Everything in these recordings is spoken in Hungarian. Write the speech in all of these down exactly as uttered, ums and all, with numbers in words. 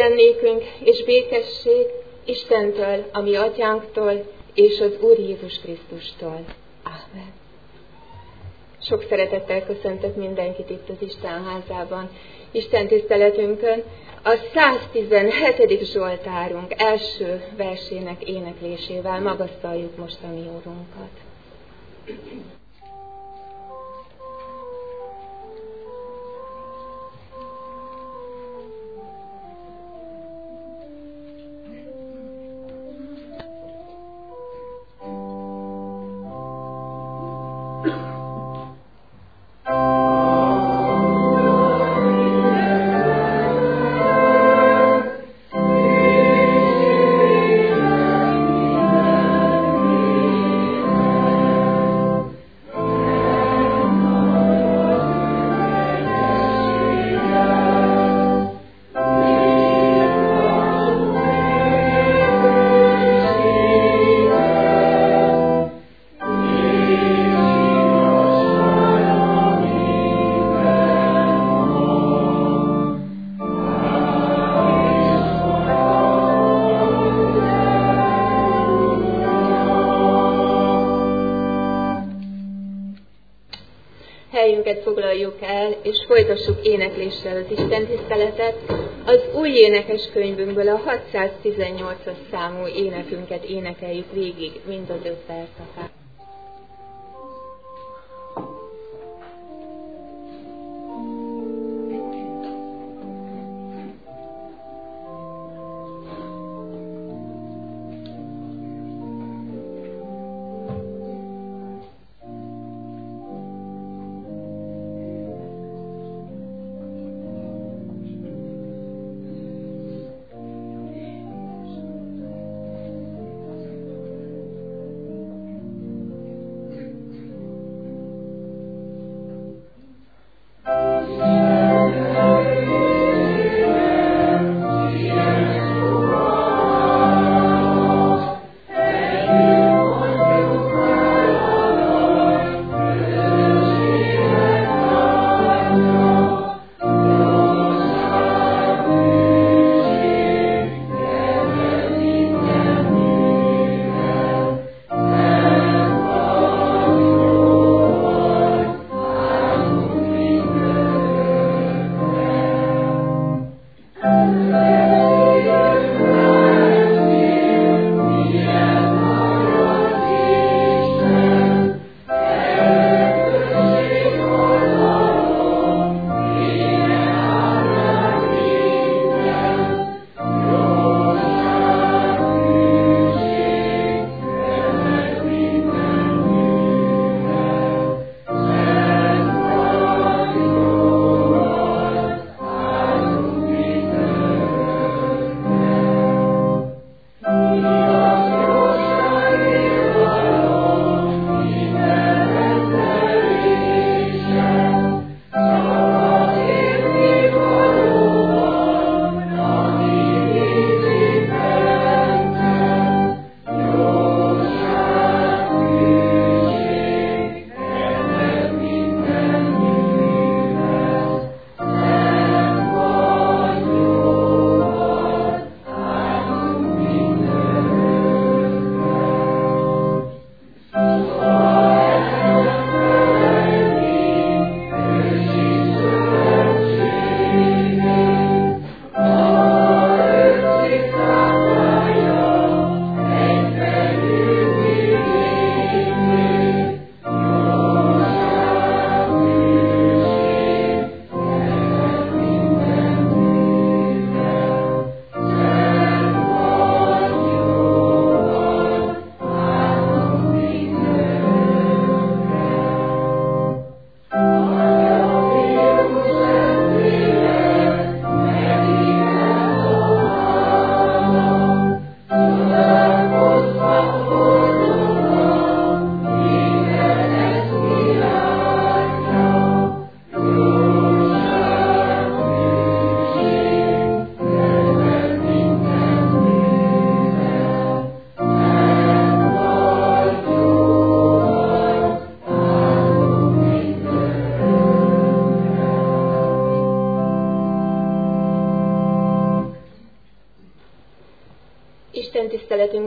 legyen nékünk és békesség Istentől, a mi atyánktól, és az Úr Jézus Krisztustól. Ámen. Sok szeretettel köszöntök mindenkit itt az Isten házában, Isten tiszteletünkön. A száztizenhetedik Zsoltárunk első versének éneklésével magasztaljuk most a mi Úrunkat. Foglaljuk el, és folytassuk énekléssel az Isten tiszteletet. Az új énekes könyvünkből a hatszáztizennyolcas számú énekünket énekeljük végig, mind az öt verszakát.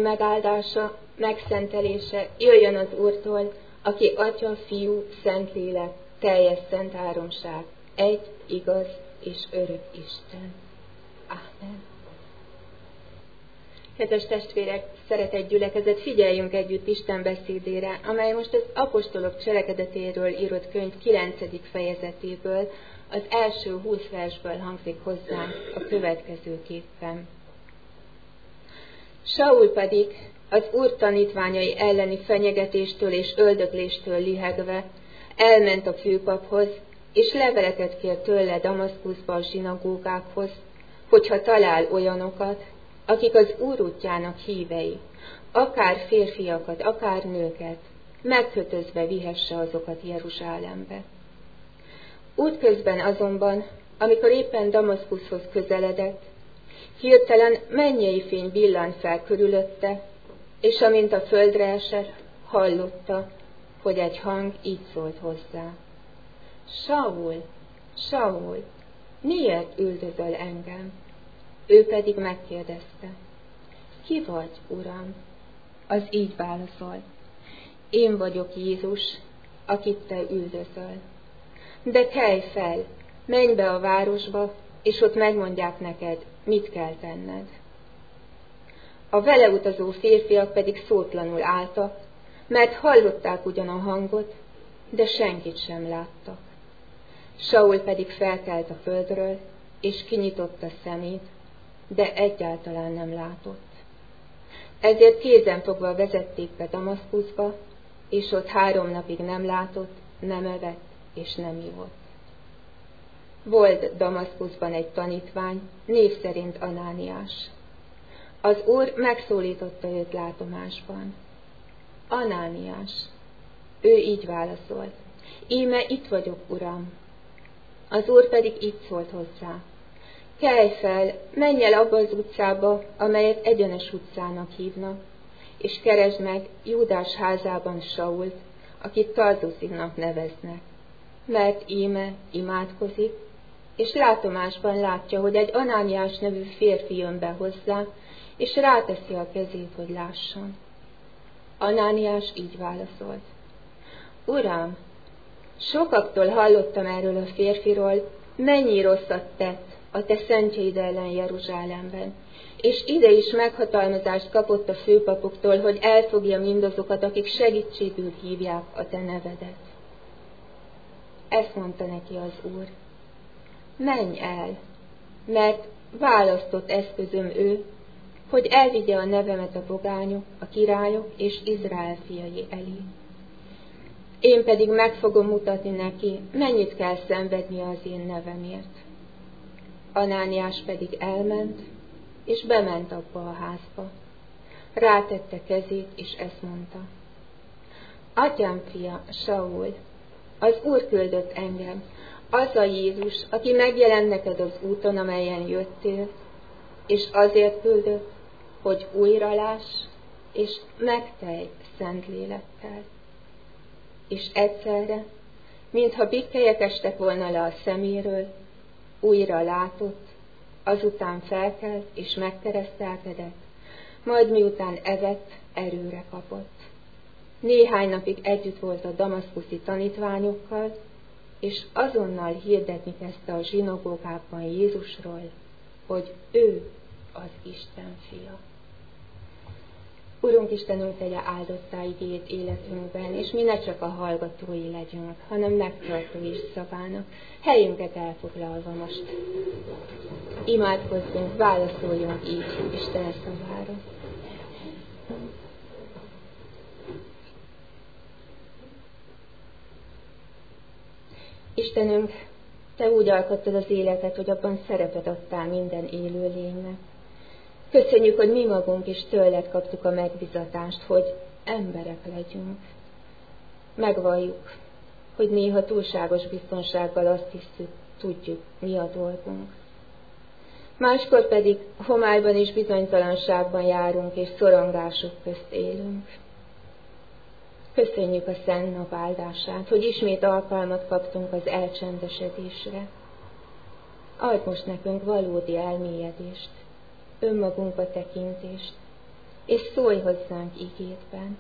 megáldása, megszentelése jöjjön az Úrtól, aki Atya, Fiú, Szentlélek, teljes szent háromság, egy, igaz és örök Isten. Ámen. Kedves testvérek, szeretett gyülekezet, figyeljünk együtt Isten beszédére, amely most az apostolok cselekedetéről írott könyv kilencedik fejezetéből, az első húsz versből hangzik hozzánk a következőképpen. Saul pedig az Úr tanítványai elleni fenyegetéstől és öldökléstől lihegve elment a főpaphoz, és leveleket kért tőle Damaszkuszba a zsinagógákhoz, hogyha talál olyanokat, akik az Úr útjának hívei, akár férfiakat, akár nőket, megkötözve vihesse azokat Jeruzsálembe. Útközben azonban, amikor éppen Damaszkuszhoz közeledett, hirtelen mennyei fény villant fel körülötte, és amint a földre esett, hallotta, hogy egy hang így szólt hozzá. Saul, Saul, miért üldözöl engem? Ő pedig megkérdezte, ki vagy, Uram? Az így válaszolt, én vagyok Jézus, akit te üldözöl. De kelj fel, menj be a városba, és ott megmondják neked, mit kell tenned. A vele utazó férfiak pedig szótlanul álltak, mert hallották ugyan a hangot, de senkit sem láttak. Saul pedig felkelt a földről, és kinyitotta szemét, de egyáltalán nem látott. Ezért kézenfogva vezették be Damaszkuszba, és ott három napig nem látott, nem evett és nem ivott. Volt Damaszkuszban egy tanítvány, név szerint Anániás. Az Úr megszólította őt látomásban. Anániás. Ő így válaszolt, íme itt vagyok, Uram. Az Úr pedig így szólt hozzá, kelj fel, menj el abba az utcába, amelyet Egyenes utcának hívnak, és keresd meg Júdás házában Sault, akit Tarzusznak neveznek, mert íme imádkozik, és látomásban látja, hogy egy Anániás nevű férfi jön be hozzá, és ráteszi a kezét, hogy lásson. Anániás így válaszolt, Uram, sokaktól hallottam erről a férfiról, mennyi rosszat tett a te szentjeid ellen Jeruzsálemben, és ide is meghatalmazást kapott a főpapoktól, hogy elfogja mindazokat, akik segítségül hívják a te nevedet. Ezt mondta neki az Úr, menj el, mert választott eszközöm ő, hogy elvigye a nevemet a pogányok, a királyok és Izrael fiai elé. Én pedig meg fogom mutatni neki, mennyit kell szenvednie az én nevemért. Anániás pedig elment, és bement abba a házba. Rátette kezét, és ezt mondta. Atyám fia, Saul, az Úr küldött engem, az a Jézus, aki megjelent neked az úton, amelyen jöttél, és azért küldött, hogy újra láss, és megtelj szent lélekkel. És egyszerre, mintha bikkelyek estek volna le a szeméről, újra látott, azután felkelt és megkeresztelkedett, majd miután evett, erőre kapott. Néhány napig együtt volt a damaszkuszi tanítványokkal, és azonnal hirdetni kezdte a zsinagógákban Jézusról, hogy ő az Isten fia. Urunk Istenünk, tegye áldottá igéjét életünkben, és mi ne csak a hallgatói legyünk, hanem megtartó is szavának, helyünket elfoglalva most. Imádkozzunk, válaszoljunk így Isten szavára. Istenünk, Te úgy alkottad az életet, hogy abban szerepet adtál minden élőlénynek. Köszönjük, hogy mi magunk is tőled kaptuk a megbizatást, hogy emberek legyünk. Megvalljuk, hogy néha túlságos biztonsággal azt hiszük, tudjuk, mi a dolgunk. Máskor pedig homályban és bizonytalanságban járunk, és szorongások közt élünk. Köszönjük a szent nap áldását, hogy ismét alkalmat kaptunk az elcsendesedésre. Adj most nekünk valódi elmélyedést, önmagunkba tekintést, és szólj hozzánk igédben.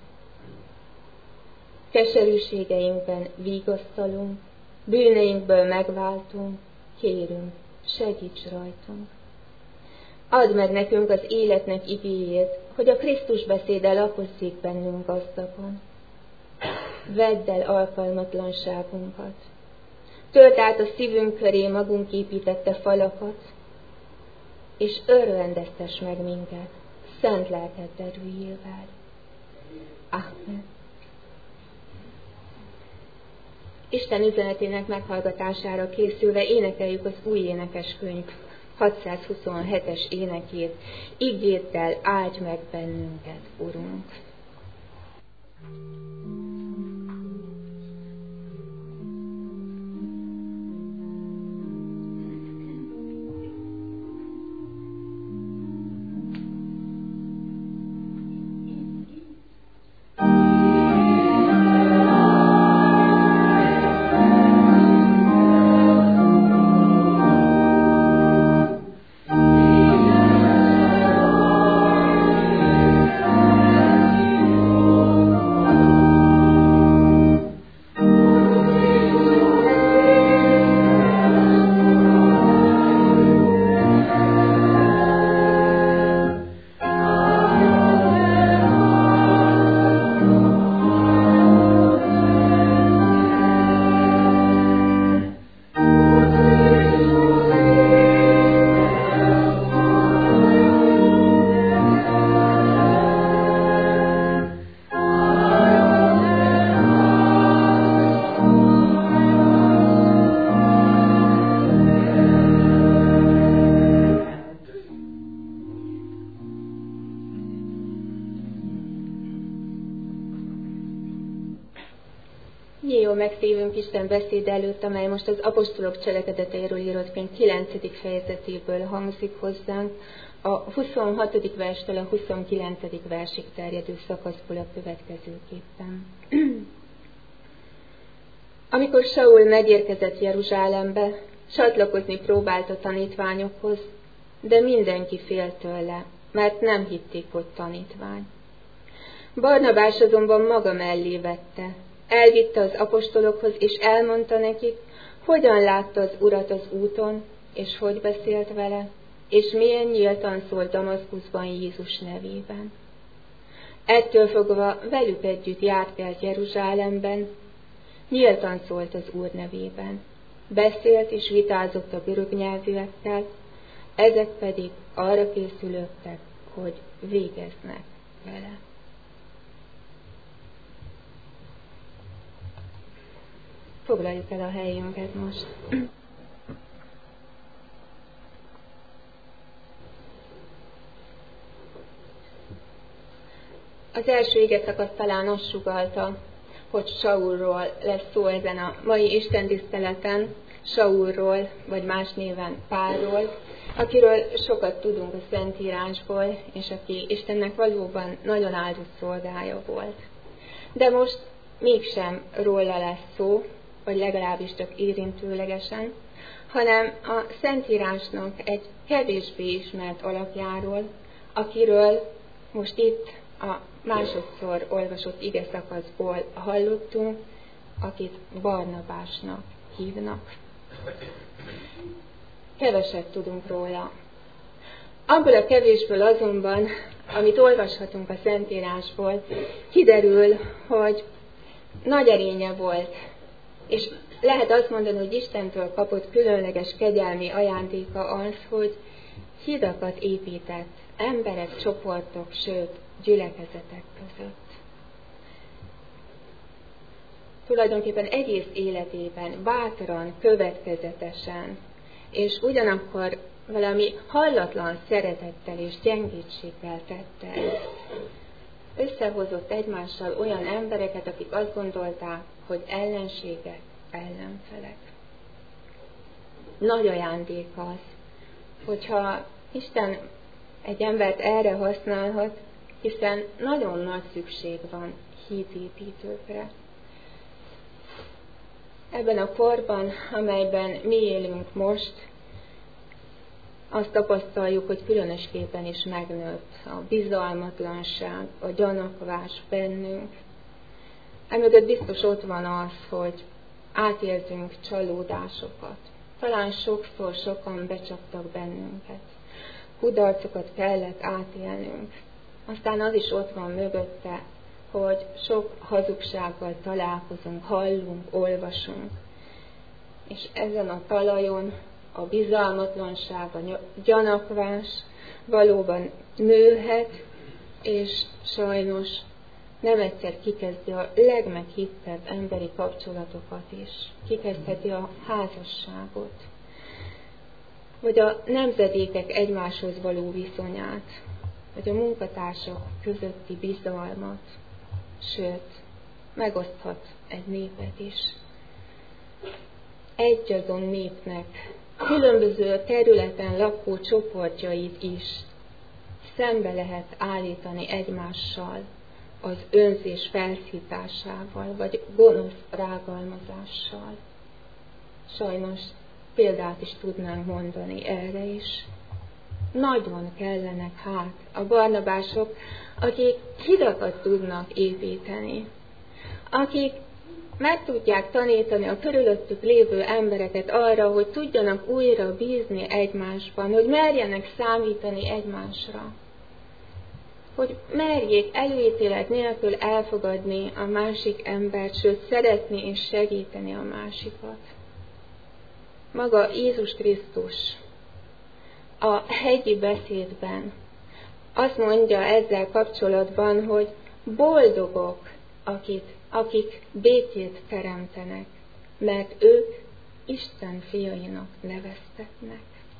Keserűségeinkben vigasztalunk, bűneinkből megváltunk, kérünk, segíts rajtunk. Add meg nekünk az életnek igéjét, hogy a Krisztus beszéde lakozzék bennünk gazdagon. Vedd el alkalmatlanságunkat. Tölt át a szívünk köré magunk építette falakat, és örvendeztess meg minket szent lelked erőjével. Amen. Isten üzenetének meghallgatására készülve énekeljük az új énekeskönyv hatszázhuszonhetes énekét. Igéddel áldj meg bennünket, Urunk! Nyíljon meg szívünk Isten beszéd előtt, amely most az apostolok cselekedeteiről írott könyv kilencedik fejezetéből hangzik hozzánk, a huszonhatodik verstől a huszonkilencedik versig terjedő szakaszból a következőképpen. Amikor Saul megérkezett Jeruzsálembe, csatlakozni próbált a tanítványokhoz, de mindenki félt tőle, mert nem hitték, hogy tanítvány. Barnabás azonban maga mellé vette, elvitte az apostolokhoz, és elmondta nekik, hogyan látta az Urat az úton, és hogy beszélt vele, és milyen nyíltan szólt Damaszkuszban Jézus nevében. Ettől fogva velük együtt járt el Jeruzsálemben, nyíltan szólt az Úr nevében. Beszélt és vitázott a görög nyelvűekkel, ezek pedig arra készülődtek, hogy végeznek vele. Foglaljuk el a helyünket most. Az első igeszakasz talán azt sugallta, hogy Saulról lesz szó ezen a mai istentiszteleten, Saulról, vagy más néven Pálról, akiről sokat tudunk a Szentírásból, és aki Istennek valóban nagyon áldott szolgája volt. De most mégsem róla lesz szó, vagy legalábbis csak érintőlegesen, hanem a Szentírásnak egy kevésbé ismert alakjáról, akiről most itt a másodszor olvasott igeszakaszból hallottunk, akit Barnabásnak hívnak. Keveset tudunk róla. Abból a kevésből azonban, amit olvashatunk a Szentírásból, kiderül, hogy nagy erénye volt, és lehet azt mondani, hogy Istentől kapott különleges kegyelmi ajándéka az, hogy hidakat épített emberek, csoportok, sőt, gyülekezetek között. Tulajdonképpen egész életében bátran, következetesen, és ugyanakkor valami hallatlan szeretettel és gyengétséggel tette ezt. Összehozott egymással olyan embereket, akik azt gondolták, hogy ellenségek, ellenfelek. Nagy ajándék az, hogyha Isten egy embert erre használhat, hiszen nagyon nagy szükség van hídépítőkre. Ebben a korban, amelyben mi élünk most, azt tapasztaljuk, hogy különösképpen is megnőtt a bizalmatlanság, a gyanakvás bennünk. Emögött biztos ott van az, hogy átérzünk csalódásokat. Talán sokszor sokan becsaptak bennünket. Kudarcokat kellett átélnünk. Aztán az is ott van mögötte, hogy sok hazugsággal találkozunk, hallunk, olvasunk. És ezen a talajon a bizalmatlanság, a gyanakvás valóban nőhet, és sajnos nem egyszer kikezdi a legmeghittebb emberi kapcsolatokat is. Kikezdheti a házasságot, vagy a nemzedékek egymáshoz való viszonyát, vagy a munkatársak közötti bizalmat, sőt, megoszthat egy népet is. Egyazon népnek különböző területen lakó csoportjait is szembe lehet állítani egymással, az önzés felszításával, vagy gonosz rágalmazással. Sajnos példát is tudnánk mondani erre is. Nagyon kellenek hát a barnabások, akik hidakat tudnak építeni, akik meg tudják tanítani a körülöttük lévő embereket arra, hogy tudjanak újra bízni egymásban, hogy merjenek számítani egymásra, hogy merjék előítélet nélkül elfogadni a másik embert, sőt szeretni és segíteni a másikat. Maga Jézus Krisztus a hegyi beszédben azt mondja ezzel kapcsolatban, hogy boldogok, akik, akik békét teremtenek, mert ők Isten fiainak neveztetnek.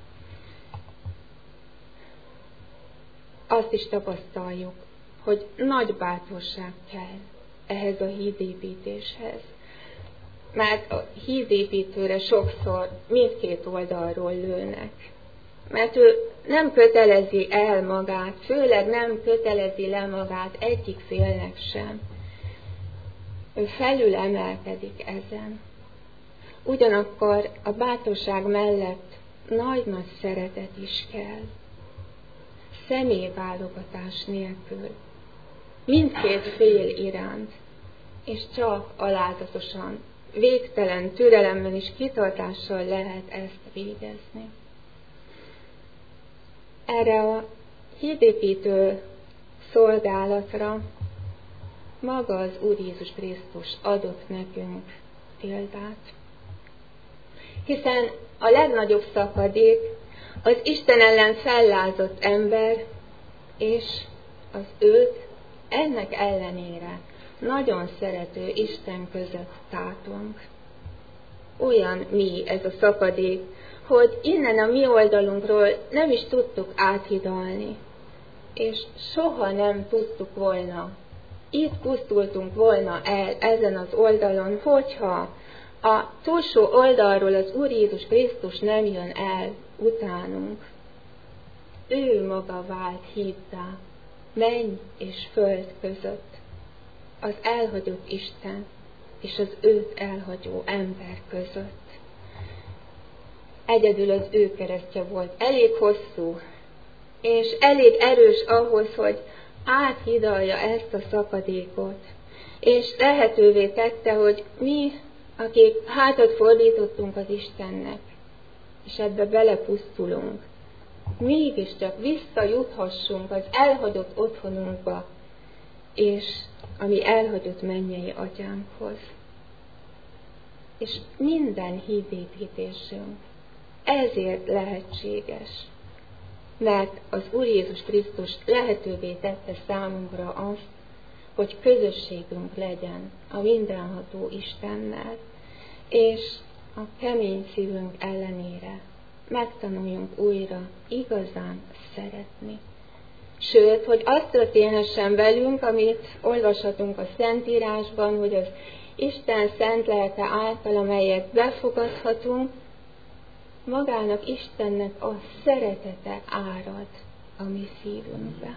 Azt is tapasztaljuk, hogy nagy bátorság kell ehhez a hídépítéshez. Mert a hídépítőre sokszor mindkét oldalról lőnek. Mert ő nem kötelezi el magát, főleg nem kötelezi le magát egyik félnek sem. Ő felül emelkedik ezen. Ugyanakkor a bátorság mellett nagy-nagy szeretet is kell. Személyválogatás nélkül. Mindkét fél iránt. És csak alázatosan, végtelen türelemmel és kitartással lehet ezt végezni. Erre a hídépítő szolgálatra maga az Úr Jézus Krisztus adott nekünk példát. Hiszen a legnagyobb szakadék az Isten ellen fellázott ember, és az őt ennek ellenére nagyon szerető Isten között tátong. Olyan mély ez a szakadék, hogy innen a mi oldalunkról nem is tudtuk áthidalni, és soha nem tudtuk volna, itt pusztultunk volna el ezen az oldalon, hogyha a túlsó oldalról az Úr Jézus Krisztus nem jön el utánunk. Ő maga vált híddá, menny és föld között, az elhagyott Isten és az őt elhagyó ember között. Egyedül az ő keresztje volt elég hosszú, és elég erős ahhoz, hogy áthidalja ezt a szakadékot, és lehetővé tette, hogy mi, akik hátat fordítottunk az Istennek, és ebbe belepusztulunk, mégiscsak visszajuthassunk az elhagyott otthonunkba, és a mi elhagyott mennyei atyánkhoz. És minden hídépítésünk ezért lehetséges, mert az Úr Jézus Krisztus lehetővé tette számunkra azt, hogy közösségünk legyen a mindenható Istennel, és a kemény szívünk ellenére megtanuljunk újra igazán szeretni. Sőt, hogy az történhessen velünk, amit olvashatunk a Szentírásban, hogy az Isten szent lelke által, amelyet befogadhatunk, magának Istennek a szeretete árad a mi szívünkbe.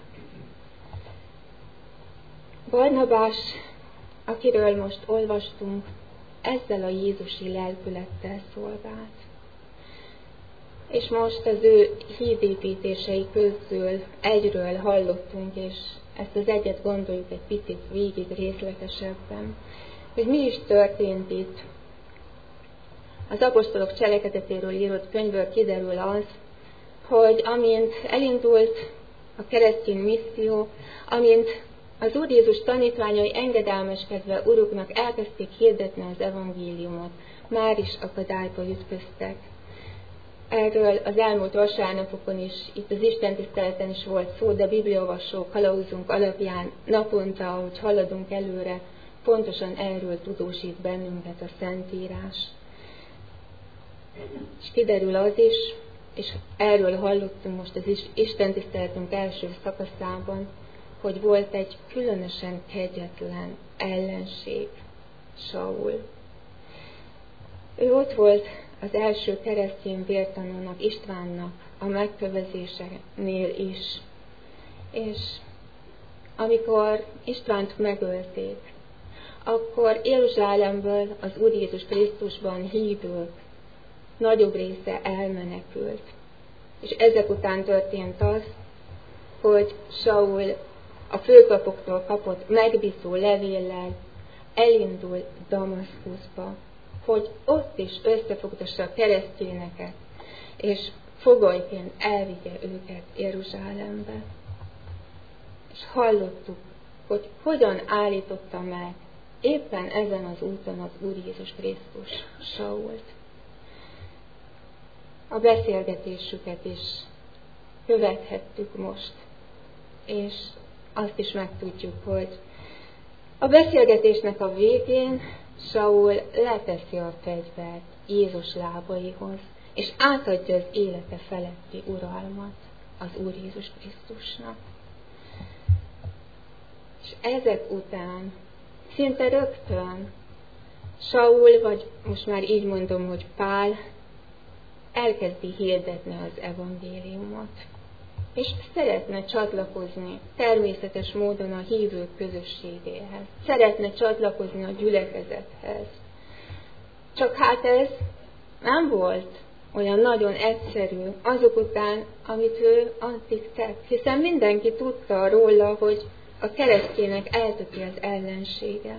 Barnabás, akiről most olvastunk, ezzel a jézusi lelkülettel szolgált. És most az ő hídépítései közül egyről hallottunk, és ezt az egyet gondoljuk egy picit végig részletesebben, hogy mi is történt itt. Az apostolok cselekedetéről írott könyvből kiderül az, hogy amint elindult a keresztény misszió, amint az Úr Jézus tanítványai engedelmeskedve Uruknak elkezdték hirdetni az evangéliumot, már is akadályba ütköztek. Erről az elmúlt vasárnapokon is, itt az istentiszteleten is volt szó, de bibliaolvasó kalauzunk alapján naponta, ahogy haladunk előre, pontosan erről tudósít bennünket a Szentírás. És kiderül az is, és erről hallottunk most az istentiszteletünk első szakaszában, hogy volt egy különösen kegyetlen ellenség, Saul. Ő ott volt az első keresztény vértanúnak, Istvánnak a megkövezésénél is. És amikor Istvánt megölték, akkor Jeruzsálemből az Úr Jézus Krisztusban hívők nagyobb része elmenekült. És ezek után történt az, hogy Saul a főpapoktól kapott megbízó levéllel elindul Damaszkuszba, hogy ott is összefogtassa a keresztényeket, és fogolyként elvigye őket Jeruzsálembe. És hallottuk, hogy hogyan állította meg éppen ezen az úton az Úr Jézus Krisztus Sault. A beszélgetésüket is követhettük most, és azt is megtudjuk, hogy a beszélgetésnek a végén Saul leteszi a fegyvert Jézus lábaihoz, és átadja az élete feletti uralmat az Úr Jézus Krisztusnak. És ezek után szinte rögtön Saul, vagy most már így mondom, hogy Pál, elkezdi hirdetni az evangéliumot, és szeretne csatlakozni természetes módon a hívők közösségéhez. Szeretne csatlakozni a gyülekezethez. Csak hát ez nem volt olyan nagyon egyszerű azok után, amit ő addig tett, hiszen mindenki tudta róla, hogy a keresztjének eltöki az ellensége.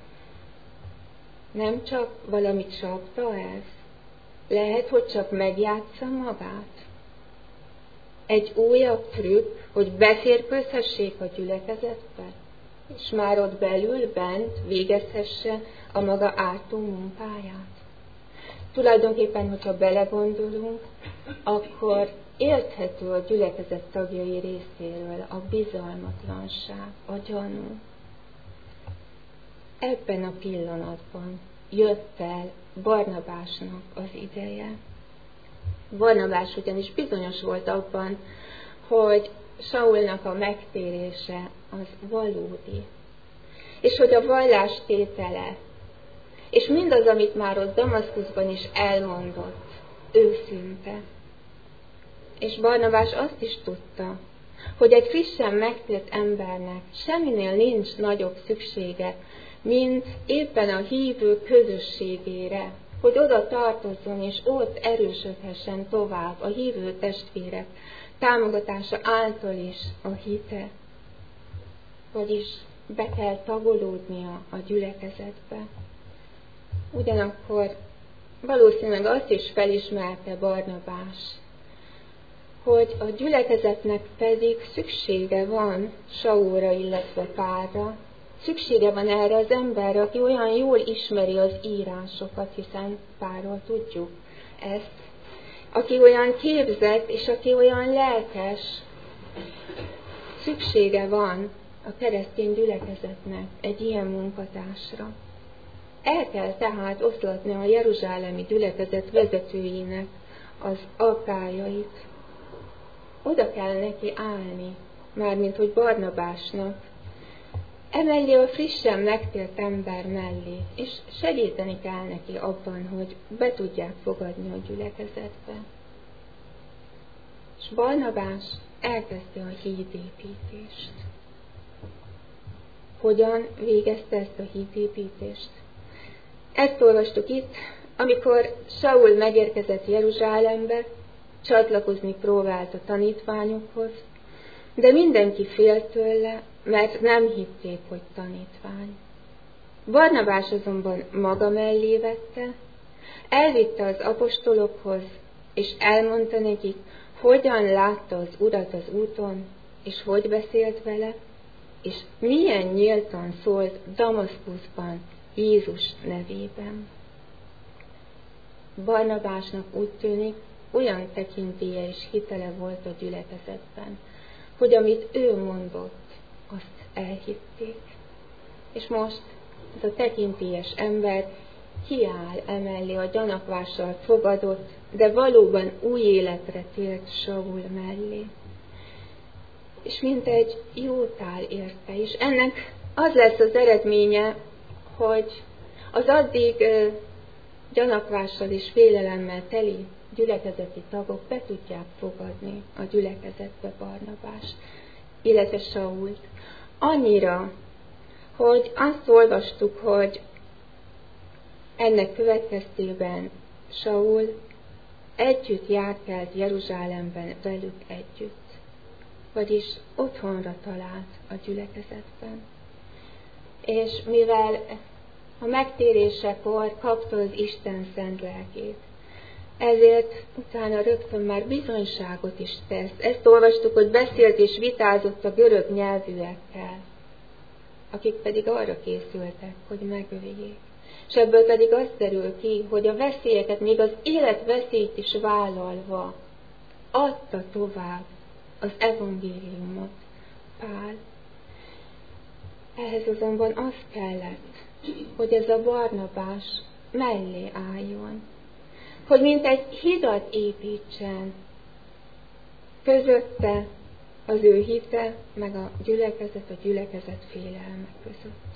Nem csak valamit csapta ez? Lehet, hogy csak megjátsza magát? Egy újabb trükk, hogy beférkőzhessék a gyülekezetbe, és már ott belül, bent végezhesse a maga ártó munkáját. Tulajdonképpen, hogyha belegondolunk, akkor érthető a gyülekezet tagjai részéről a bizalmatlanság, a gyanú. Ebben a pillanatban jött el Barnabásnak az ideje. Barnabás ugyanis bizonyos volt abban, hogy Saulnak a megtérése az valódi, és hogy a vallás tétele, és mindaz, amit már ott Damaszkuszban is elmondott, őszinte. És Barnabás azt is tudta, hogy egy frissen megtért embernek semminél nincs nagyobb szüksége, mint éppen a hívő közösségére, hogy oda tartozzon és ott erősödhessen tovább a hívő testvérek támogatása által is a hite. Vagyis be kell tagolódnia a gyülekezetbe. Ugyanakkor valószínűleg azt is felismerte Barnabás, hogy a gyülekezetnek pedig szüksége van Saulra, illetve Pálra, szüksége van erre az emberre, aki olyan jól ismeri az írásokat, hiszen Pálról tudjuk ezt, aki olyan képzett, és aki olyan lelkes. Szüksége van a keresztény gyülekezetnek egy ilyen munkatársra. El kell tehát oszlatni a jeruzsálemi gyülekezet vezetőinek az aggályait. Oda kell neki állni, mármint hogy Barnabásnak, emellé a frissen megtért ember mellé, és segíteni kell neki abban, hogy be tudják fogadni a gyülekezetbe. És Barnabás elkezdte a hídépítést. Hogyan végezte ezt a hídépítést? Ezt olvastuk itt, amikor Saul megérkezett Jeruzsálembe, csatlakozni próbált a tanítványokhoz, de mindenki félt tőle, mert nem hitték, hogy tanítvány. Barnabás azonban maga mellé vette, elvitte az apostolokhoz, és elmondta nekik, hogyan látta az Urat az úton, és hogy beszélt vele, és milyen nyíltan szólt Damaszkuszban Jézus nevében. Barnabásnak úgy tűnik, olyan tekintélye és hitele volt a gyülekezetben, hogy amit ő mondott, azt elhitték. És most ez a tekintélyes ember kiáll emellé a gyanakvással fogadott, de valóban új életre tért Saul mellé. És mint egy jótál érte, és ennek az lesz az eredménye, hogy az addig uh, gyanakvással és félelemmel teli gyülekezeti tagok be tudják fogadni a gyülekezetbe Barnabást, illetve Sault. Annyira, hogy azt olvastuk, hogy ennek következtében Saul együtt járkált Jeruzsálemben velük együtt, vagyis otthonra talált a gyülekezetben. És mivel a megtérésekor kapta az Isten szent lelkét, ezért utána rögtön már bizonyságot is tesz. Ezt olvastuk, hogy beszélt és vitázott a görög nyelvűekkel, akik pedig arra készültek, hogy megöljék. És ebből pedig az derül ki, hogy a veszélyeket, még az életveszélyt is vállalva adta tovább az evangéliumot Pál. Ehhez azonban az kellett, hogy ez a Barnabás mellé álljon, hogy mint egy hidat építsen közötte az ő hite, meg a gyülekezet, a gyülekezet félelme között.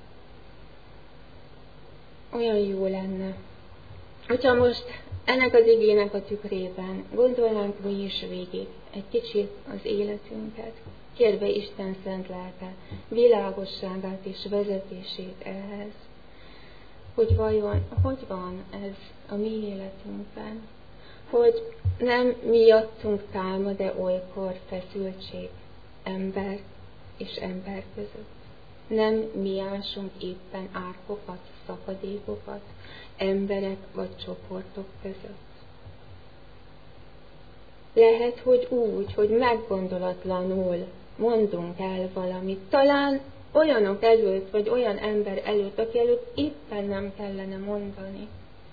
Olyan jó lenne, hogyha most ennek az igének a tükrében gondolnánk mi is végig egy kicsit az életünket, kérve Isten szent lelke világosságát és vezetését ehhez, hogy vajon hogy van ez a mi életünkben, hogy nem miattunk támad-e olykor feszültség ember és ember között. Nem mi ásunk éppen árkokat, szakadékokat emberek vagy csoportok között. Lehet, hogy úgy, hogy meggondolatlanul mondunk el valamit, talán olyanok előtt, vagy olyan ember előtt, aki előtt éppen nem kellene mondani.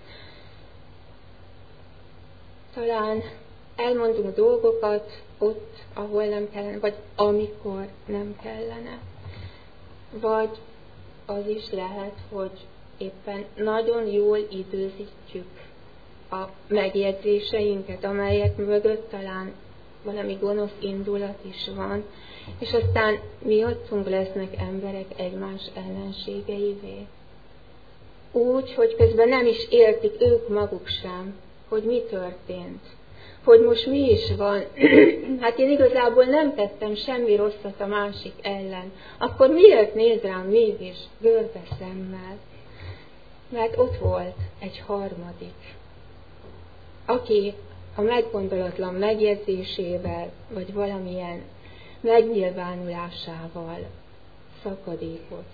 Talán elmondunk dolgokat ott, ahol nem kellene, vagy amikor nem kellene. Vagy az is lehet, hogy éppen nagyon jól időzítjük a megjegyzéseinket, amelyek mögött talán valami gonosz indulat is van, és aztán miattunk lesznek emberek egymás ellenségeivé. Úgy, hogy közben nem is értik ők maguk sem, hogy mi történt, hogy most mi is van. Hát én igazából nem tettem semmi rosszat a másik ellen, akkor miért néz rám mégis görbe szemmel? Mert ott volt egy harmadik, aki a meggondolatlan megjegyzésével, vagy valamilyen megnyilvánulásával szakadékot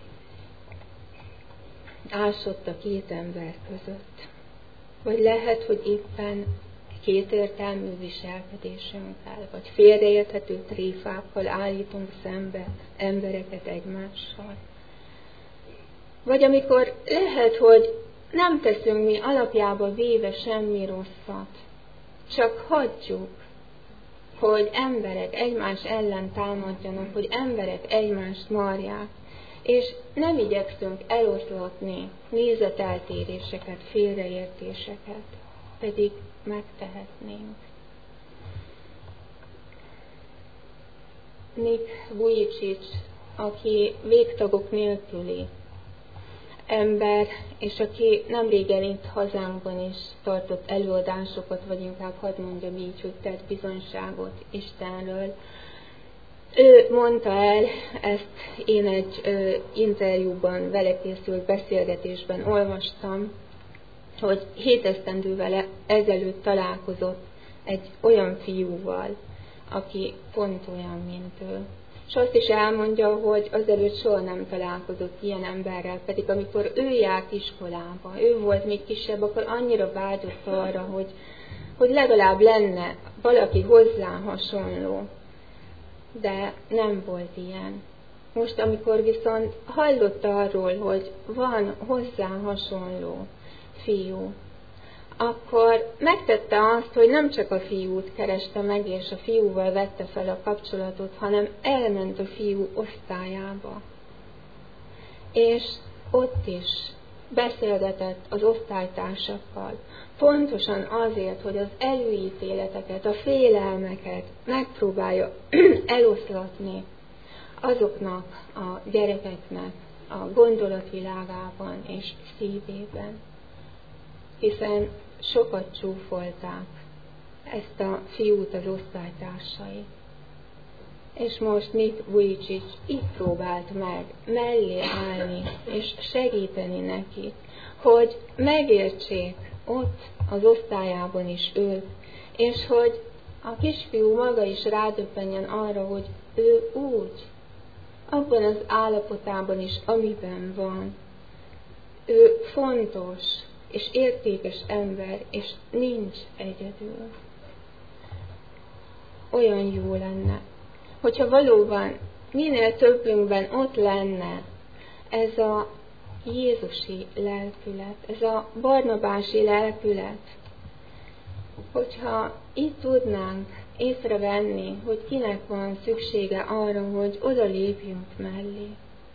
ásott a két ember között. Vagy lehet, hogy éppen kétértelmű viselkedésünkkel, vagy félreérthető tréfákkal állítunk szembe embereket egymással. Vagy amikor lehet, hogy nem teszünk mi alapjába véve semmi rosszat, csak hagyjuk, hogy emberek egymás ellen támadjanak, hogy emberek egymást marják, és nem igyekszünk eloszlatni nézeteltéréseket, félreértéseket, pedig megtehetnénk. Nick Vujicic, aki végtagok nélküli ember, és aki nemrégen itt hazánkban is tartott előadásokat, vagy inkább hadd mondjam így, hogy tett bizonyságot Istenről. Ő mondta el, ezt én egy ö, interjúban, vele készült beszélgetésben olvastam, hogy hét esztendővel ezelőtt találkozott egy olyan fiúval, aki pont olyan, mint ő. És azt is elmondja, hogy azelőtt soha nem találkozott ilyen emberrel, pedig amikor ő járt iskolába, ő volt még kisebb, akkor annyira vágyott arra, hogy, hogy legalább lenne valaki hozzá hasonló. De nem volt ilyen. Most, amikor viszont hallott arról, hogy van hozzá hasonló fiú, akkor megtette azt, hogy nem csak a fiút kereste meg, és a fiúval vette fel a kapcsolatot, hanem elment a fiú osztályába. És ott is beszélgetett az osztálytársakkal, pontosan azért, hogy az előítéleteket, a félelmeket megpróbálja eloszlatni azoknak a gyerekeknek a gondolatvilágában és szívében. Hiszen sokat csúfolták ezt a fiút az osztálytársai. És most Nick Vujicic így próbált meg mellé állni és segíteni neki, hogy megértsék ott az osztályában is őt, és hogy a kisfiú maga is rádöbbenjen arra, hogy ő úgy, abban az állapotában is, amiben van, ő fontos és értékes ember, és nincs egyedül. Olyan jó lenne, hogyha valóban minél többünkben ott lenne ez a jézusi lelkület, ez a barnabási lelkület, hogyha így tudnánk észrevenni, hogy kinek van szüksége arra, hogy oda lépjünk mellé.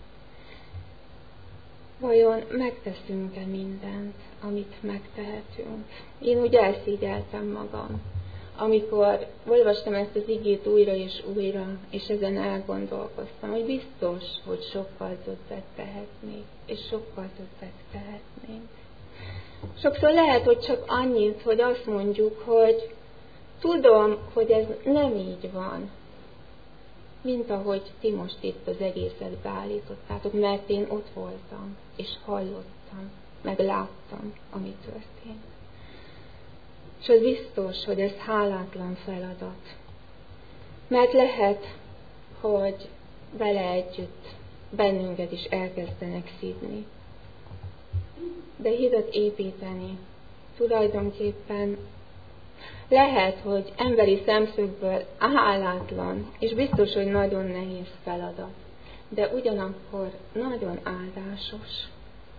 Vajon megteszünk-e mindent, amit megtehetünk? Én úgy elszígyeltem magam, amikor olvastam ezt az igét újra és újra, és ezen elgondolkoztam, hogy biztos, hogy sokkal többet tehetnék, és sokkal többet tehetnénk. Sokszor lehet, hogy csak annyit, hogy azt mondjuk, hogy tudom, hogy ez nem így van, mint ahogy ti most itt az egészet beállítottátok, mert én ott voltam, és hallottam, meg láttam, ami történt. És az biztos, hogy ez hálátlan feladat. Mert lehet, hogy vele együtt bennünket is elkezdenek szidni. De hidat építeni tulajdonképpen lehet, hogy emberi szemszögből hálátlan, és biztos, hogy nagyon nehéz feladat, de ugyanakkor nagyon áldásos.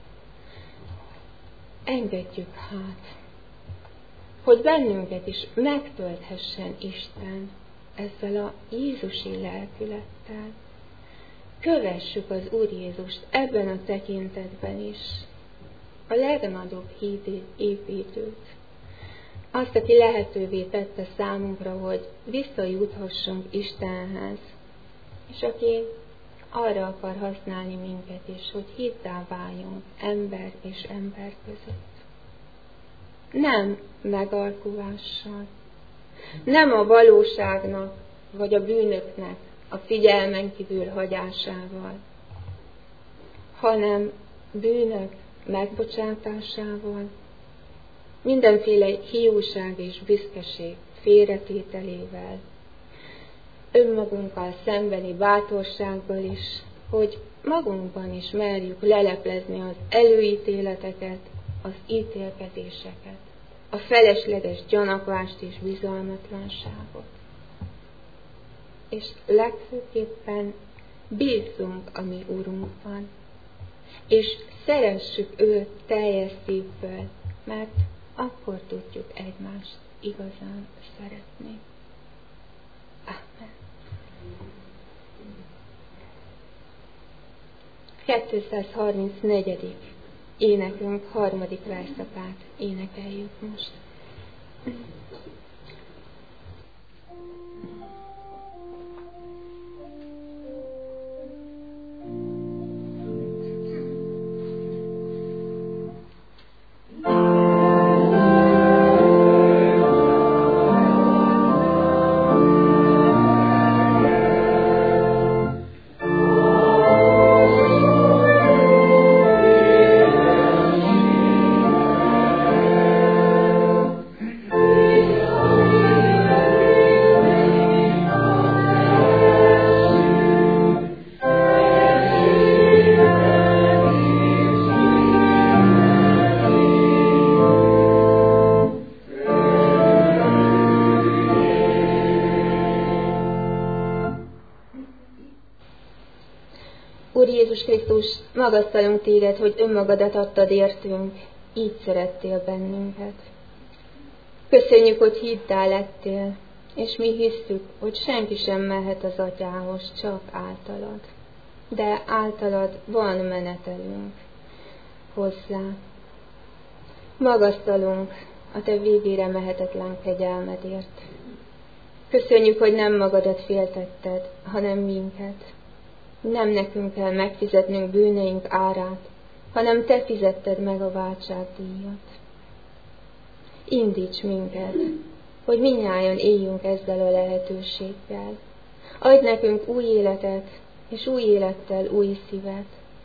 Engedjük hát, hogy bennünket is megtölthessen Isten ezzel a Jézusi lelkülettel. Kövessük az Úr Jézust ebben a tekintetben is, a legnagyobb híd építőt, azt, aki lehetővé tette számunkra, hogy visszajuthassunk Istenhez, és aki arra akar használni minket is, hogy hiddá váljunk ember és ember között. Nem megalkuvással, nem a valóságnak vagy a bűnöknek a figyelmen kívül hagyásával, hanem bűnök megbocsátásával, mindenféle hiúság és büszkeség félretételével, önmagunkkal szembeni bátorsággal is, hogy magunkban is merjük leleplezni az előítéleteket, az ítélkezéseket, a felesleges gyanakvást és bizalmatlanságot. És legfőképpen bízzunk a mi Urunkban, és szeressük őt teljes szívből, mert akkor tudjuk egymást igazán szeretni. Amen. kétszázharmincnegyedik énekünk harmadik verszakát énekeljük most. Yeah. magasztalunk téged, hogy önmagadat adtad értünk, így szerettél bennünket. Köszönjük, hogy hiddá lettél, és mi hisszük, hogy senki sem mehet az atyához, csak általad. De általad van menetelünk hozzá. Magasztalunk a te végére mehetetlen kegyelmedért. Köszönjük, hogy nem magadat féltetted, hanem minket. Nem nekünk kell megfizetnünk bűneink árát, hanem te fizetted meg a váltságdíjat. Indíts minket, hogy mindnyájan éljünk ezzel a lehetőséggel. Adj nekünk új életet, és új élettel új szívet.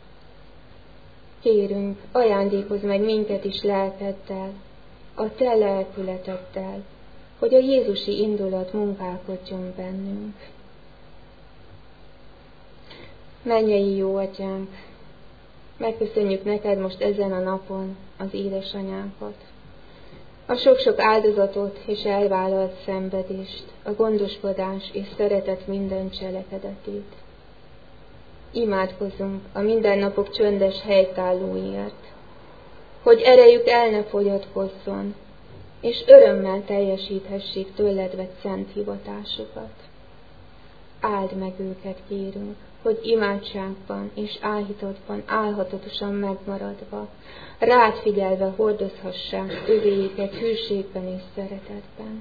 Kérünk, ajándékozz meg minket is lelkeddel, a te lelkületeddel, hogy a jézusi indulat munkálkodjon bennünk. Mennyei jó atyánk, megköszönjük neked most ezen a napon az édesanyánkat, a sok-sok áldozatot és elvállalt szenvedést, a gondoskodás és szeretet minden cselekedetét. Imádkozzunk a mindennapok csöndes helytállóiért, hogy erejük el ne fogyatkozzon, és örömmel teljesíthessék tőled vett szent hivatásokat. Áld meg őket, kérünk, hogy imádságban és áhítatban álhatatosan megmaradva, rád figyelve hordozhassák övéiket hűségben és szeretetben.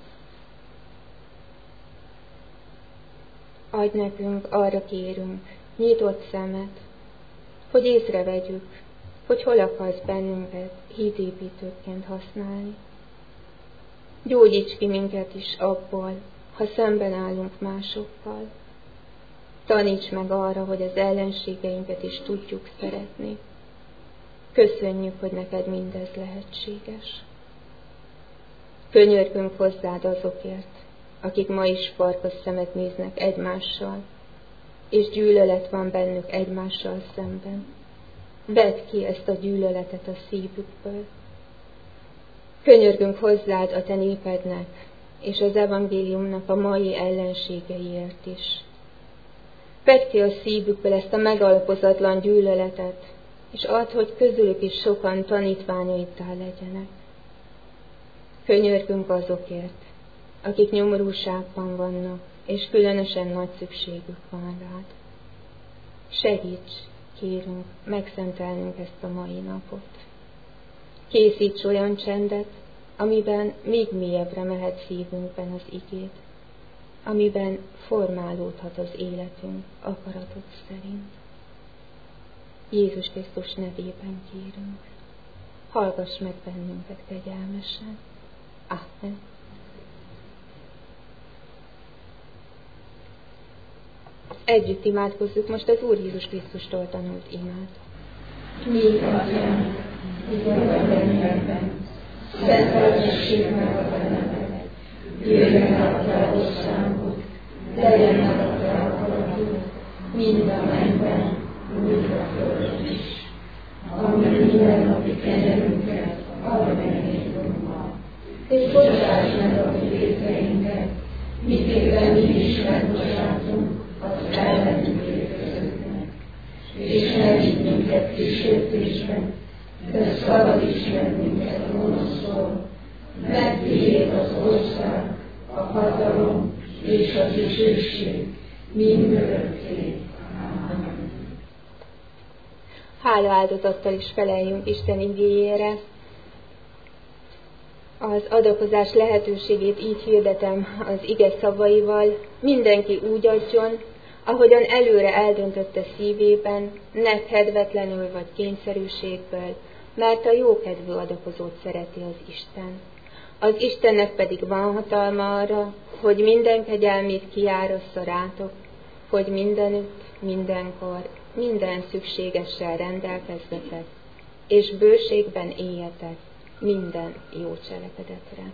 Adj nekünk, arra kérünk, nyitott szemet, hogy észrevegyük, hogy hol akarsz bennünket hídépítőként használni. Gyógyíts ki minket is abból, ha szemben állunk másokkal. Taníts meg arra, hogy az ellenségeinket is tudjuk szeretni. Köszönjük, hogy neked mindez lehetséges. Könyörgünk hozzád azokért, akik ma is farkas szemet néznek egymással, és gyűlölet van bennük egymással szemben. Vedd ki ezt a gyűlöletet a szívükből. Könyörgünk hozzád a te népednek, és az evangéliumnak a mai ellenségeiért is. Vedd ki a szívükből ezt a megalapozatlan gyűlöletet, és add, hogy közülük is sokan tanítványaiddá legyenek. Könyörgünk azokért, akik nyomorúságban vannak, és különösen nagy szükségük van rád. Segíts, kérünk, megszentelnünk ezt a mai napot. Készíts olyan csendet, amiben még mélyebbre mehet szívünkben az igét, amiben formálódhat az életünk akaratod szerint. Jézus Krisztus nevében kérünk, hallgass meg bennünket kegyelmesen. Amen. Együtt imádkozzuk most az Úr Jézus Krisztustól tanult imát. Mi atyánk, ki vagy a mennyekben, szenteltessék meg a te neved, jöjjön el a te országod, legyen meg a te akaratod, mind a mennyben, úgy a földön is. Ami mindennapi kenyerünket add meg nékünk ma, és bocsáss meg a mi vétkeinket, miképpen mi is megbocsátunk az ellenünk vétkezőknek. És ne vigy minket kísértésbe, de szabadíts meg minket a gonosztól, mert tiéd az ország, a hatalom és a dicsőség mindörökké. Amen. Hála áldozattal is feleljünk Isten igéjére. Az adakozás lehetőségét így hirdetem az ige szavaival. Mindenki úgy adjon, ahogyan előre eldöntötte szívében, ne kedvetlenül vagy kényszerűségből, mert a jókedvű adakozót szereti az Isten. Az Istennek pedig van hatalma arra, hogy minden kegyelmét kiárassza rátok, hogy mindenütt, mindenkor, minden szükségessel rendelkezzetek, és bőségben éljetek minden jó cselekedetre.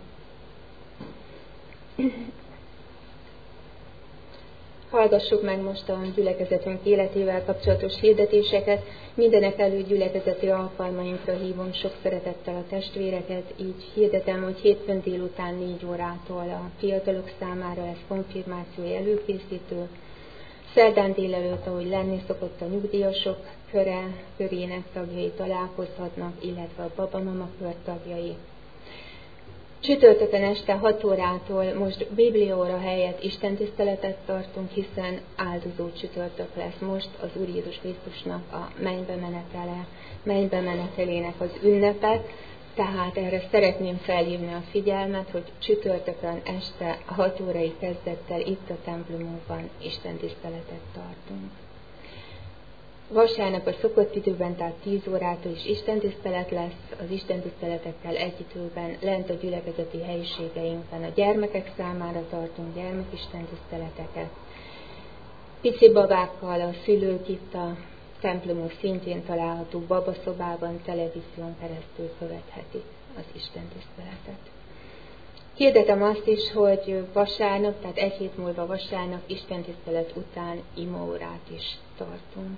Hallgassuk meg most a gyülekezetünk életével kapcsolatos hirdetéseket. Mindenek előtt gyülekezeti alkalmainkra hívom sok szeretettel a testvéreket, így hirdetem, hogy hétfőn délután négy órától a fiatalok számára lesz konfirmációi előkészítő, Szerdán délelőtt, ahogy lenni szokott, a nyugdíjasok köre, körének tagjai találkozhatnak, illetve a babamama kör tagjai. Csütörtökön este hat órától most bibliaóra helyett istentiszteletet tartunk, hiszen áldozó csütörtök lesz most az Úr Jézus Krisztusnak a mennybe menetele, mennybe menetelének az ünnepe, tehát erre szeretném felhívni a figyelmet, hogy csütörtökön este hat órai kezdettel itt a templumunkban istentiszteletet tartunk. Vasárnap a szokott időben, tehát tíz órától is istentisztelet lesz, az istentiszteletekkel egy időben lent a gyülekezeti helyiségeinkben a gyermekek számára tartunk gyermekistentiszteleteket. Pici babákkal a szülők itt a templomunk szintjén található babaszobában televízión keresztül követhetik az istentiszteletet. Hirdetem azt is, hogy vasárnap, tehát egy hét múlva vasárnap istentisztelet után imaórát is tartunk.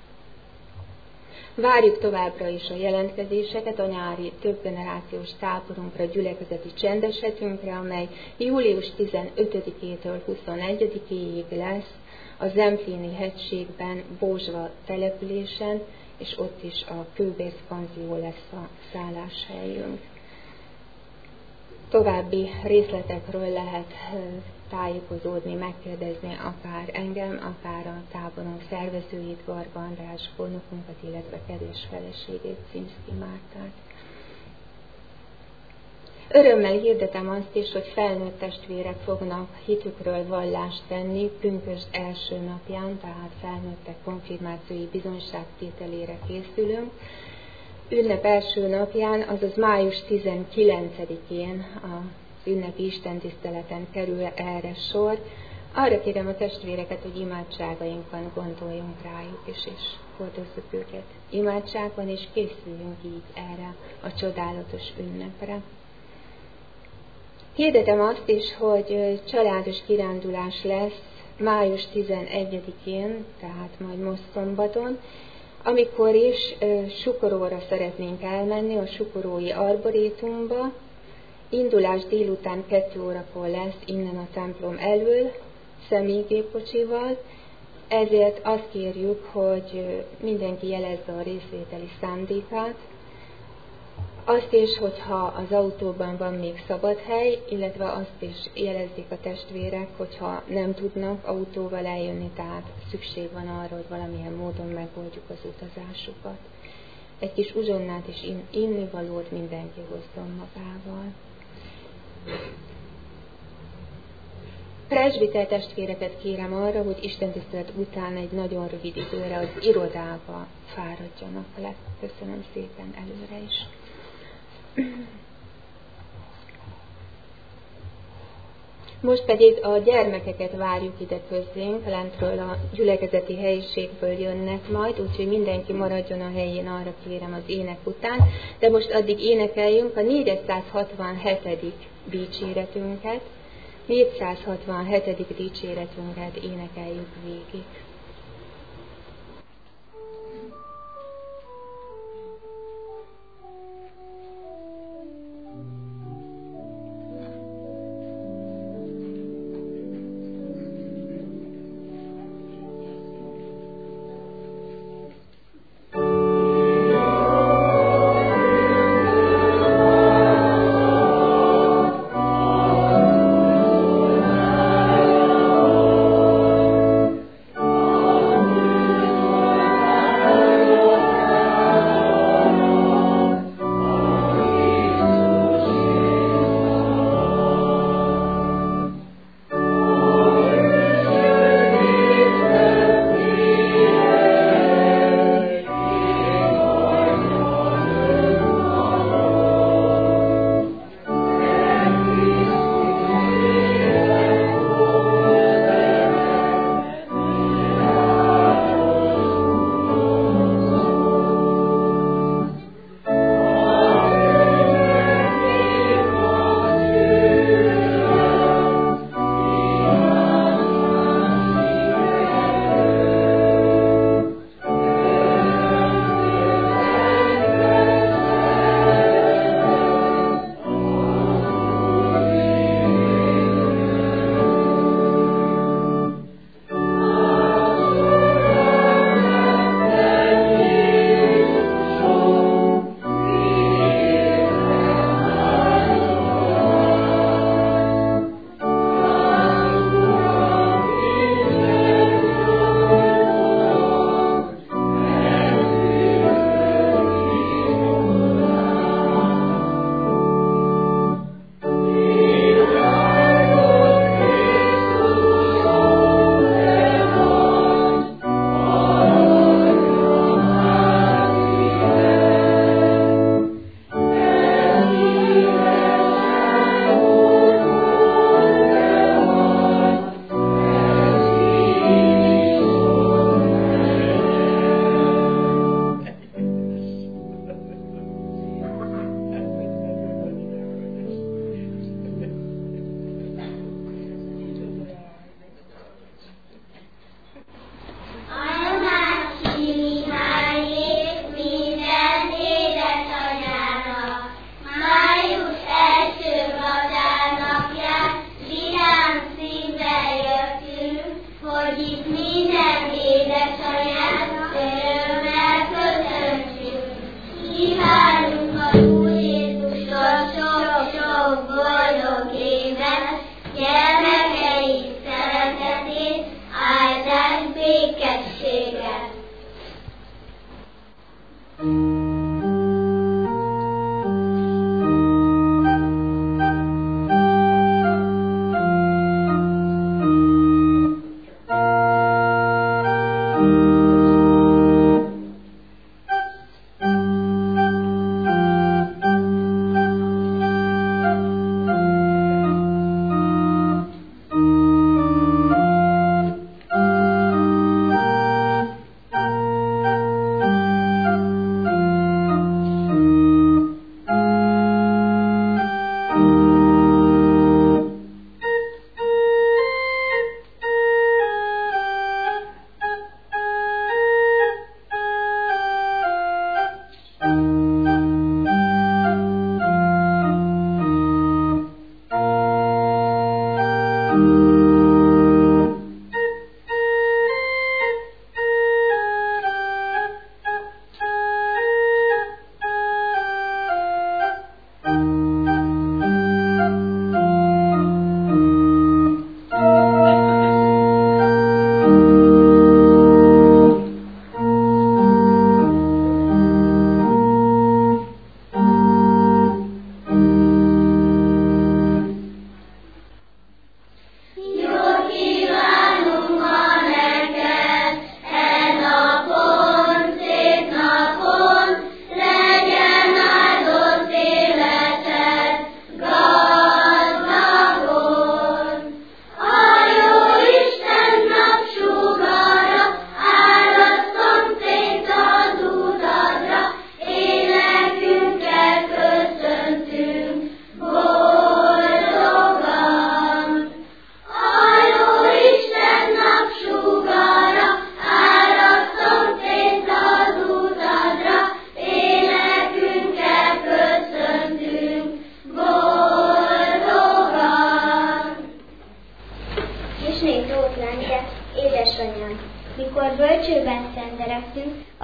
Várjuk továbbra is a jelentkezéseket a nyári többgenerációs táborunkra, gyülekezeti csendesetünkre, amely július tizenötödikétől huszonegyedikéig lesz a Zempléni hegységben, Bózsva településen, és ott is a kőbérszpanzió lesz a szálláshelyünk. További részletekről lehet tájékozódni, megkérdezni akár engem, akár a táborunk szervezőjét, Varga András gondnokunkat, illetve kedves feleségét, Cimszki Mártát. Örömmel hirdetem azt is, hogy felnőtt testvérek fognak hitükről vallást tenni pünkösd első napján, tehát felnőttek konfirmációi bizonyságtételére készülünk. Ünnep első napján, azaz május tizenkilencedikén az ünnepi istentiszteleten kerül erre sor. Arra kérem a testvéreket, hogy imádságainkban gondoljunk rájuk is, és hordozzuk őket imádságban, és készüljünk így erre a csodálatos ünnepre. Hirdetem azt is, hogy családos kirándulás lesz május tizenegyedikén, tehát majd most szombaton, amikor is Sukoróra szeretnénk elmenni, a Sukorói Arborétumba. Indulás délután kettő órakor lesz innen a templom elől, személygépkocsival, ezért azt kérjük, hogy mindenki jelezze a részvételi szándékát. Azt is, hogyha az autóban van még szabad hely, illetve azt is jelezik a testvérek, hogyha nem tudnak autóval eljönni, tehát szükség van arra, hogy valamilyen módon megoldjuk az utazásukat. Egy kis uzsonnát és innivalót mindenki hozzon magával. Presbiter testvéreket kérem arra, hogy istentisztelet után egy nagyon rövid időre az irodába fáradjanak le. Köszönöm szépen előre is. Most pedig a gyermekeket várjuk ide közénk, lentről a gyülekezeti helyiségből jönnek majd, úgyhogy mindenki maradjon a helyén, arra kérem az ének után. De most addig énekeljünk a négyszázhatvanhetedik dicséretünket, négyszázhatvanhetedik dicséretünket énekeljük végig. Oh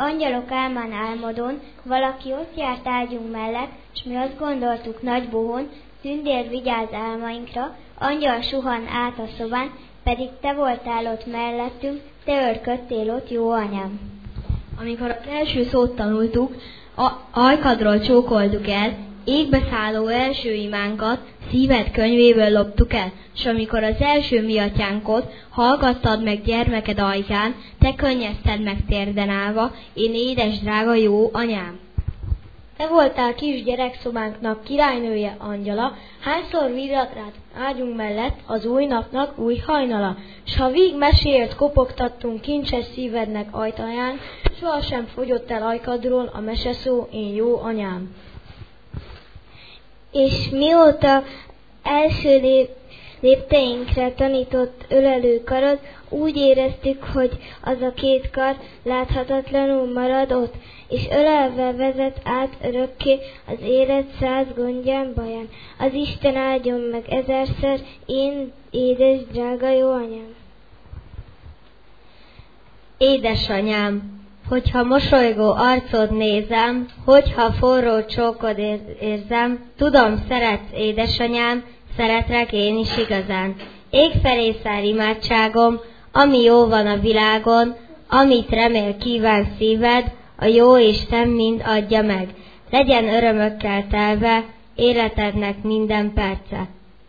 angyalok álmán álmodon, valaki ott járt ágyunk mellett, s mi azt gondoltuk nagy bohón, tündér vigyáz álmainkra, angyal suhan át a szobán, pedig te voltál ott mellettünk, te örködtél ott, jó anyám. Amikor az első szót tanultuk, a ajkadról csókoltuk el, égbe szálló első imánkat szíved könyvéből loptuk el, s amikor az első mi atyánkot hallgattad meg gyermeked ajkán, te könnyezted meg térden állva, én édes drága jó anyám. Te voltál kis gyerekszobánknak királynője, angyala, hányszor virrat rád ágyunk mellett az új napnak új hajnala, s ha víg meséért kopogtattunk kincses szívednek ajtaján, sohasem fogyott el ajkadról a meseszó, én jó anyám. És mióta első lép, lépteinkre tanított ölelő karod, úgy éreztük, hogy az a két kar láthatatlanul marad ott, és ölelve vezet át örökké az élet száz gondján, baján. Az Isten áldjon meg ezerszer, én édes, drága jó anyám. Édesanyám, hogyha mosolygó arcod nézem, hogyha forró csókod érzem, tudom, szeretsz, édesanyám, szeretlek én is igazán. Ég felé szár imádságom, ami jó van a világon, amit remél kíván szíved, a jó Isten mind adja meg. Legyen örömökkel telve életednek minden perce.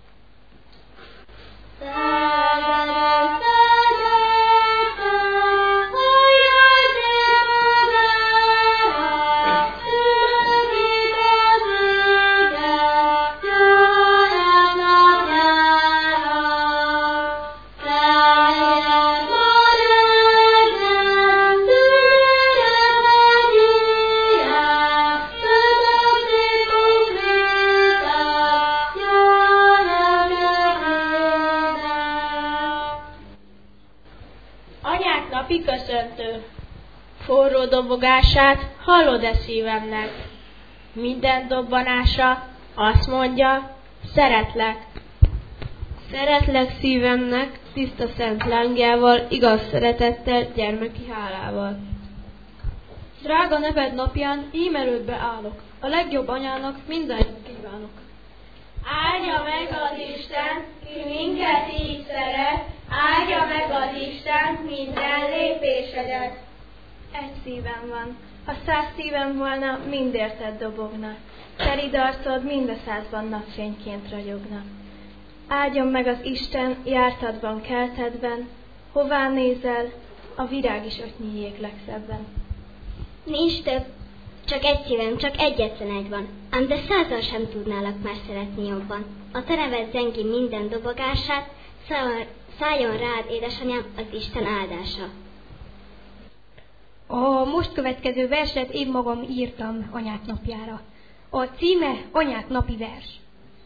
Köszöntő. Forró dobogását hallod-e szívemnek? Minden dobbanása azt mondja, szeretlek. Szeretlek szívemnek, tiszta szent lángjával, igaz szeretettel, gyermeki hálával. Drága neved napján ímerődbe állok, a legjobb anyának mindent kívánok. Áldja meg az Isten, ki minket így szeret, áldja meg az Isten minden lépésedet. Egy szívem van, ha száz szívem volna, mindérted dobogna. Terid arcod mind a százban napfényként ragyogna. Áldjon meg az Isten jártadban, keltedben, hová nézel, a virág is ott nyíljék legszebben. Nincs több, csak egy szívem, csak egyetlen egy van, ám de százal sem tudnálak már szeretni jobban. A te neved zengi minden dobogását, szálljon rád, édesanyám, az Isten áldása. A most következő verset én magam írtam anyák napjára. A címe Anyák napi vers.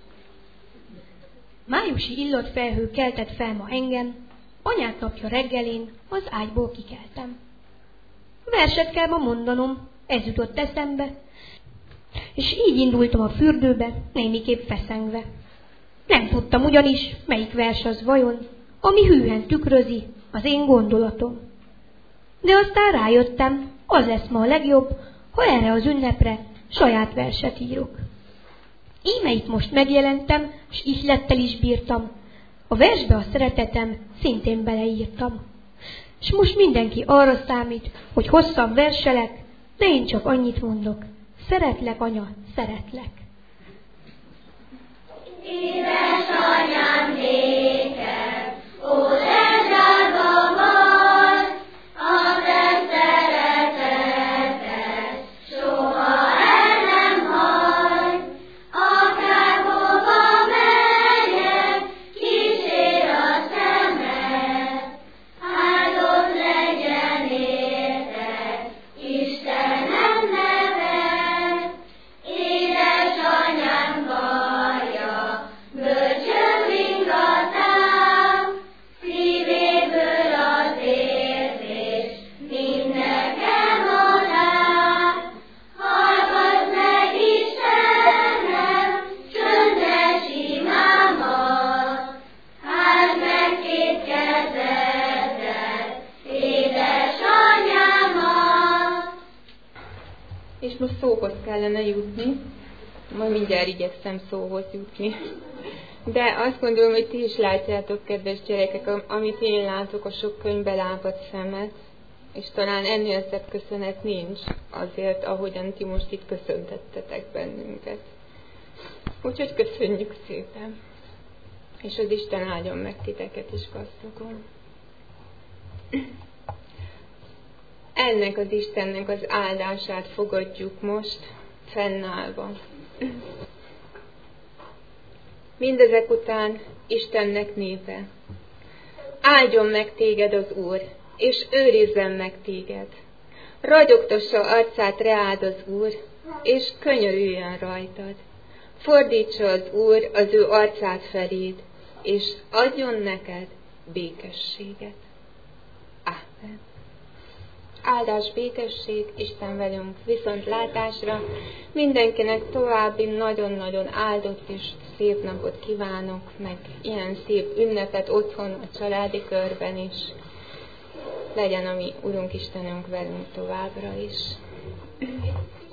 Májusi illott felhő keltett fel ma engem, anyák napja reggelén az ágyból kikeltem. Verset kell ma mondanom, ez jutott eszembe, és így indultam a fürdőbe, némiképp feszengve. Nem tudtam ugyanis, melyik vers az vajon, ami hűen tükrözi az én gondolatom. De aztán rájöttem, az lesz ma a legjobb, ha erre az ünnepre saját verset írok. Íme itt most megjelentem, s ihlettel is bírtam. A versbe a szeretetem szintén beleírtam. S most mindenki arra számít, hogy hosszan verselek, de én csak annyit mondok. Szeretlek, anya, szeretlek. Édesanyám néked, ó, legdrága vagy, a te szereteted soha el nem hagy. Akárhova megyek, kísér a szemed, áldott legyen érted, Istenem neved. Édesanyám vallja, bölcsön ringat kellene jutni, majd mindjárt igyekszem szóhoz jutni. De azt gondolom, hogy ti is látjátok, kedves gyerekek, amit én látok, a sok könyvbe lábadt szemet, és talán ennél szebb köszönet nincs azért, ahogyan ti most itt köszöntettetek bennünket. Úgyhogy köszönjük szépen, és az Isten áldjon meg titeket is gazdagon. Ennek az Istennek az áldását fogadjuk most fennállva. Mindezek után Istennek népe. Áldjon meg téged az Úr, és őrizzen meg téged. Ragyogtassa arcát reád az Úr, és könyörüljön rajtad. Fordítsa az Úr az ő arcát feléd, és adjon neked békességet. Ámen. Áldás, békesség, Isten velünk, viszontlátásra. Mindenkinek további nagyon-nagyon áldott és szép napot kívánok, meg ilyen szép ünnepet otthon, a családi körben is. Legyen a mi Urunk Istenünk velünk továbbra is.